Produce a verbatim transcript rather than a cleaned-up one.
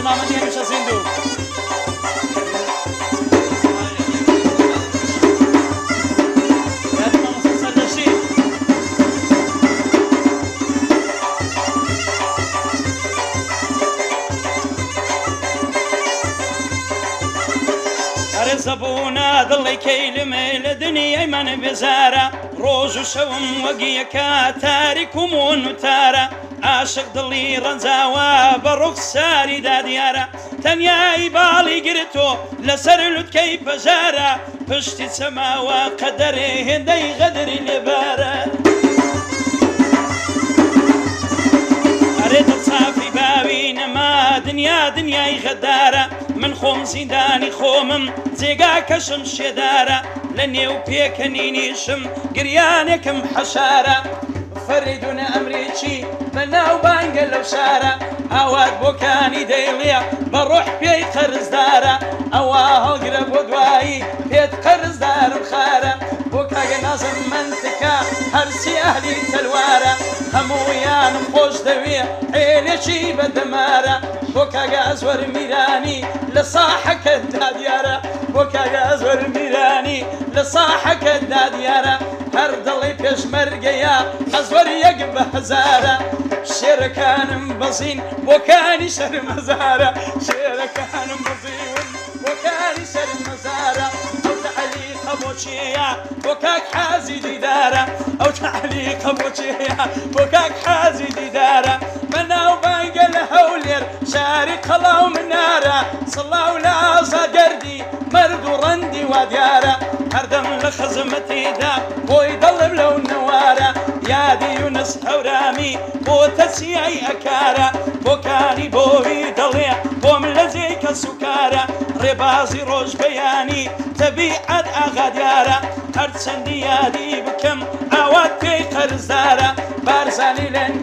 نامەندی هەمیشە زیندوو زەبوونا دڵی کەیلمێ لە دنیای من بێزارە ڕۆژ و شەوم وەگیەکە تاریک و مون و تارە عاشق دڵی ڕەنجاوە بە ڕوخساری دادیارە تەنیایی باڵی گرتۆ لەسەر لوتکەی پەژارە پشتی چەماوە قەدەرێ هێندەی غەدری لێبارە ئەرێ دڵچافی باوی نەما دنیا دنیای غەدارە من خۆم زیندانی خۆمم جێگا کەشم شێدارە لە نێو پێکەنینیشم گریانێکم حەشارە فەریدونە ئەمریکی بە ناو بانگە لەو شارە ئاوات بۆکانی دەیڵێ بە ڕۆح پێی قەرزدارە ئەوە هەڵگرە بۆ دوایی پێت قەرزدارم خارە بۆ کاگە نازم منتکە هەرسی ئەهلی تەلوارە هەموویانم خۆش دەوێ عێلێکی بەدەمارە بۆ کاگە ئەزوەر میرانی لە ساحەکەت دادیارە بۆ کاگە ئەزوەر میرانی لە ساحەکەت دادیارە هەر دڵی پێشمەرگەیە ئەزوەر یەک بە هەزارە شێرەکانم بەزین بۆکانی شەرمەزارە شێرەکانم بەزیون بۆکانی شەرمەزارە ئەو تەعلیقە بۆچیە بۆ کاک حازی دیدارە ئەو تەعلیقە بۆچیە بۆ کاک حازی دیدارە بەناو بانگە لە هەولێر شاری قەڵاو منارە سڵاو لە ئازادگەردی مەرد و ڕەندی وا دیارە هەردەم لە خەزمەتیدا بۆی دڵم لەو نەوارە یادی یونس هەورامی بۆ تەچیای ئەکارە بۆکانی بۆوی دڵێ بۆم لە جێی کە سوکارە ڕێبازی ڕۆژ بەیانی تەبیعەت ئاغا دیارە هەرچەندی یادی بکەم ئاوات پێی قەرزدارە بارزانی لەن